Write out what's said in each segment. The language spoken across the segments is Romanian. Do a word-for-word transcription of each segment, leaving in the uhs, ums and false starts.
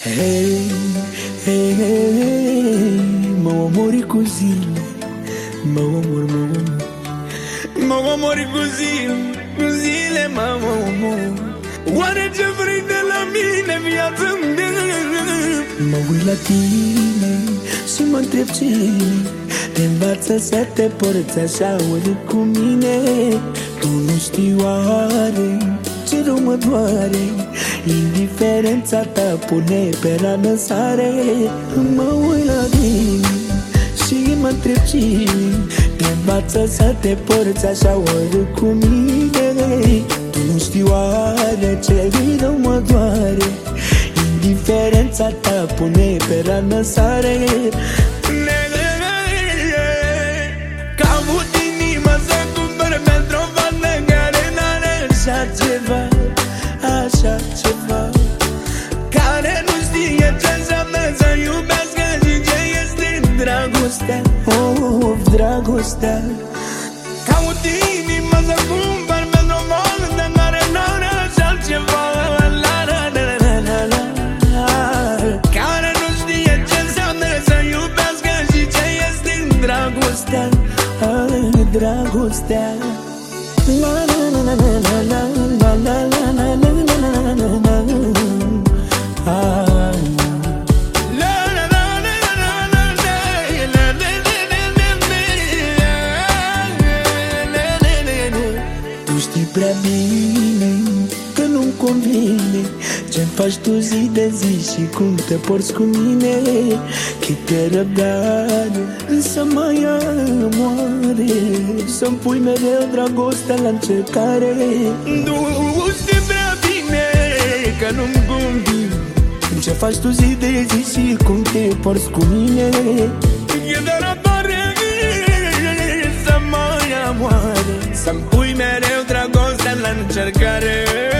Hey, hey, hey, mă omori cu zile, mă omor, mă omor, mă omori cu zile, cu zile mă omor. Oare ce vrei de la mine, viața-mi? Mă uit la tine și mă întreb ce te învață să te porți așa ori cu mine. Tu nu știi oare ce rău mă doare, indiferența ta pune pe rană sare. Mă uit la tine și mă întreb cine te învață să te porți așa ori cu mine. Tu nu știi oare ce rău mă doare, indiferența ta pune pe rană sare. Că am avut inima să cumpăr pentru o fată care n-are așa ceva, așa ceva, care nu știe ce înseamnă să iubească și ce este dragostea, oh, dragostea. Că am avut inima să cumpăr pentru o fată care n-are așa ceva, dragostea, ah, dragostea. La la la la la la la la la la la la la la la. Tu știi prea bine că nu-mi convine ce-mi faci tu zi de zi și cum te porți cu mine. Câte răbdare, însă mai amoare, să-mi pui mereu dragostea la încercare. Nu știi prea bine că nu-mi convine ce faci tu zi de zi și cum te porți cu mine. Câte răbdare, să mai amoare, să-mi pui mereu dragostea la încercare.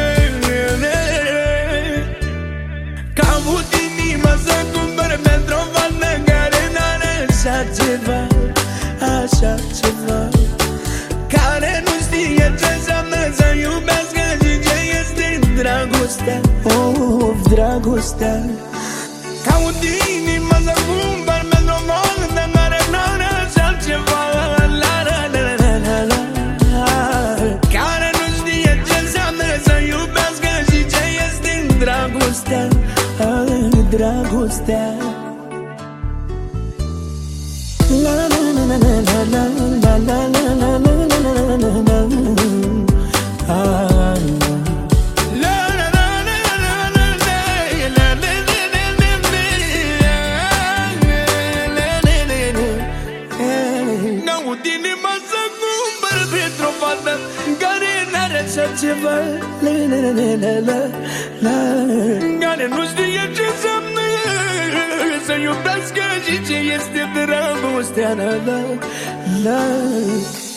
Că am avut inima să cumpăr pentru o fată care n-are așa ceva, așa ceva, care nu știe ce înseamnă să iubească și ce este dragostea, oh, dragostea. Că am avut inima să cumpăr pentru o fată care n-are așa ceva, la la la la la la, care nu știe ce înseamnă să iubească și ce este dragostea, dragostea. La la la la la la la la la la la la la. N-aud inima să cumpăr pentru o fată care n-are așa ceva, la la la la la la, care nu știe ce înseamnă să iubească și ce este dragostea, la la la.